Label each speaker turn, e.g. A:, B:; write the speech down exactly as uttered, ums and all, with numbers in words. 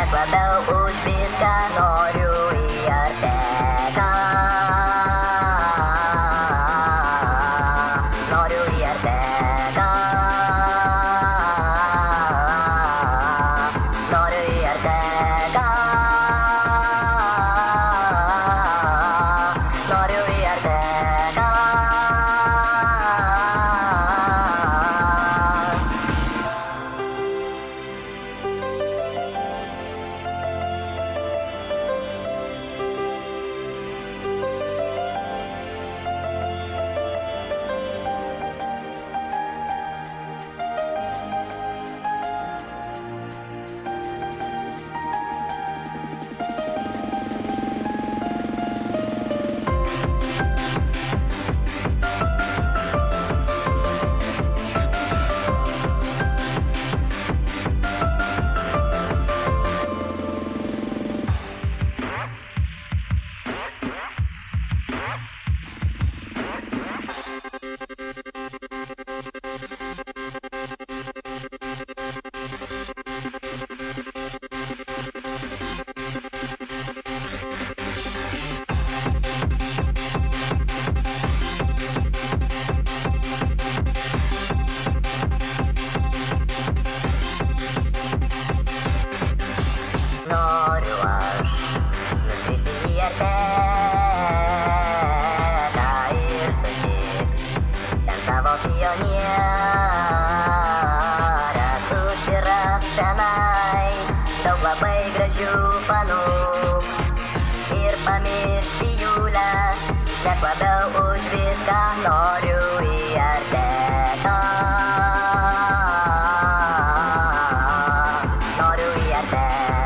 A: Nes labiau už viską noriu į Arteką. Noriu į Arteką. Noriu į Arteką. Noriu į Arteką. Noriu aš nuskristi į Arteką ir sutikt ten savo pionierę. Susiras tenai daug labai gražių panų ir pamiršti Julę, nes labiau už viską noriu į Arteką. Noriu į Arteką.